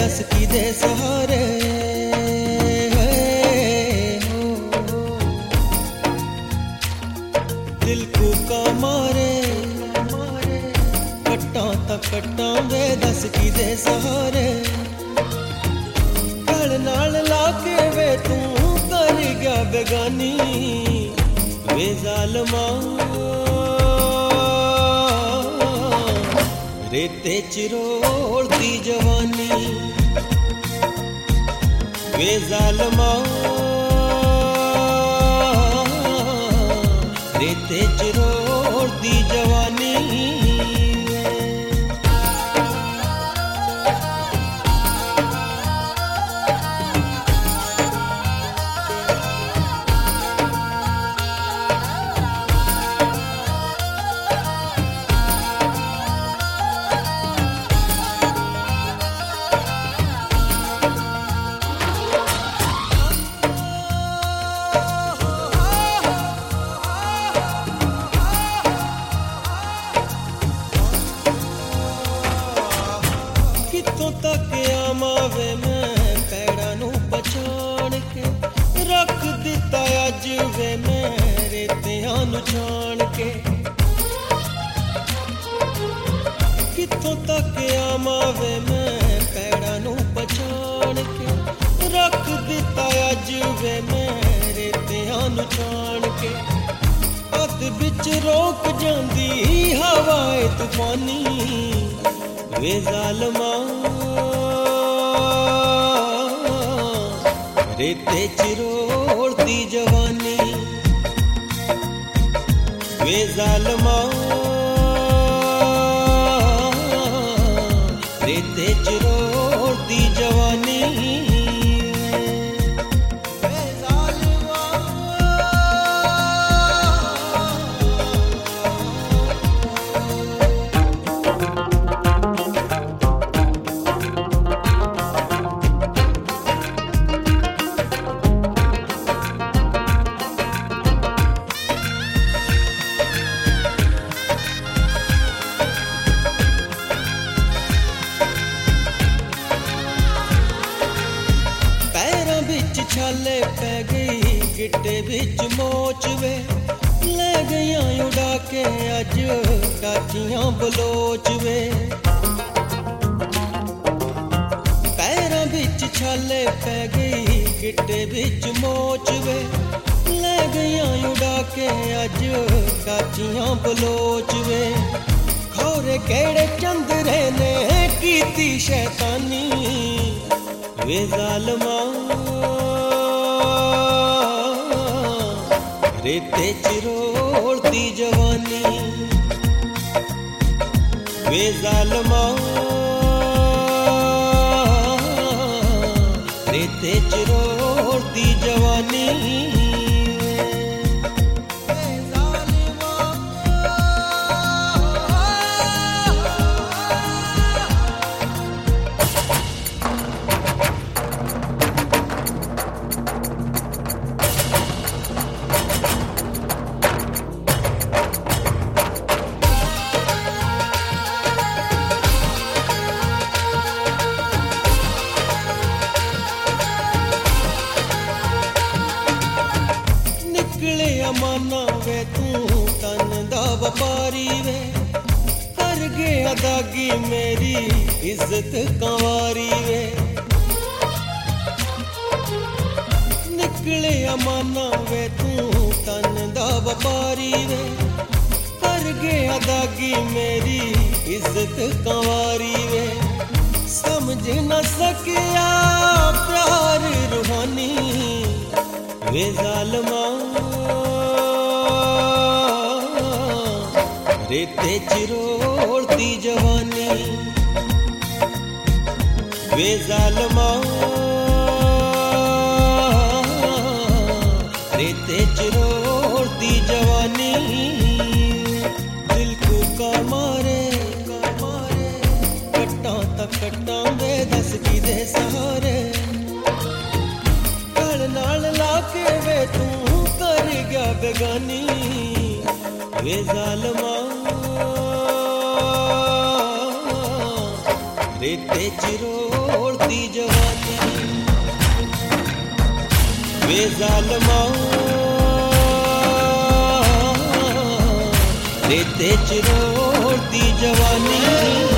दस की दे सहारे दिल को का मारे कट्टा तक कट्टा वे दस की दे सहारे गल नाल लाके वे तू कर गया बेगानी वे जालमा रेते चिरोड़ती जवानी वे जालमा रेते चिरोड़ती जवानी कितों तक आमावे मैं पैड़ा नू पछाण के रख दिता अज वे मेरे तेहां नू छाण के कितों तक आमावे मैं पैड़ा नू पछाण के रख दिता अज वे मेरे तेहां नू छाण के अत बिच रोक जांदी हवाए तूफानी वे जालमा रेते चिरोड़ती जवानी वे जालमा रेते चिरोड़ती जवानी छाले पै गई गिट्टे बिच मोच वे ले गईयां उड़ा के अज काचियां बलोच वे पैरां बिच छाले पै गई गिट्टे बिच मोच वे ले गईयां उड़ा के अज काचियां बलोच वे खौरे केड़े चंदरे ने कीती शैतानी वे जालमा रेते चिरोड़ती जवानी वे जालमा रेते चिरोड़ती जवानी अमाना वे तू तन दा व्यापारी वे कर गया दागी मेरी इज्जत कंवारी वे निकले अमाना वे तू तन दा व्यापारी वे कर गया दागी मेरी इज्जत कंवारी वे समझ न सकिया प्यार रूहानी वे जालमा रेते चिरोड़ती जवानी वे जालमा रेते चिरोड़ती जवानी दिल को का मारे कट्टा तक कट्टा वे दस की दे सहारे गल नाल लाके वे तू कर गया बेगानी वे जालमा रेते चिरोड़ दी जवानी वे ज़ालिमा रेते च रोड़ दी जवानी